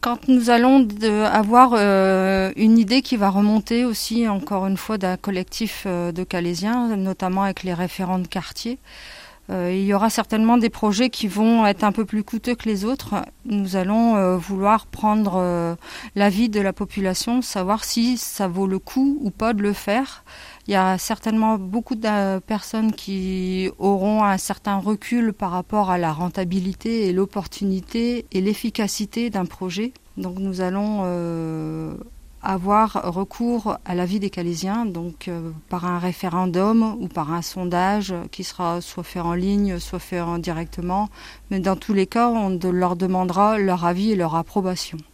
Quand nous allons avoir une idée qui va remonter aussi, encore une fois, d'un collectif de Calaisiens, notamment avec les référents de quartier, il y aura certainement des projets qui vont être un peu plus coûteux que les autres. Nous allons vouloir prendre l'avis de la population, savoir si ça vaut le coup ou pas de le faire. Il y a certainement beaucoup de personnes qui auront un certain recul par rapport à la rentabilité et l'opportunité et l'efficacité d'un projet. Donc nous allons avoir recours à l'avis des Calaisiens, donc par un référendum ou par un sondage qui sera soit fait en ligne, soit fait directement. Mais dans tous les cas, on leur demandera leur avis et leur approbation.